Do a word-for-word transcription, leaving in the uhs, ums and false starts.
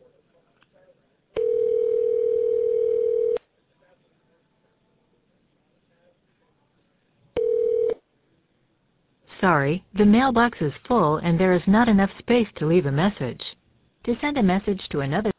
Sorry, the mailbox is full and there is not enough space to leave a message. To send a message to another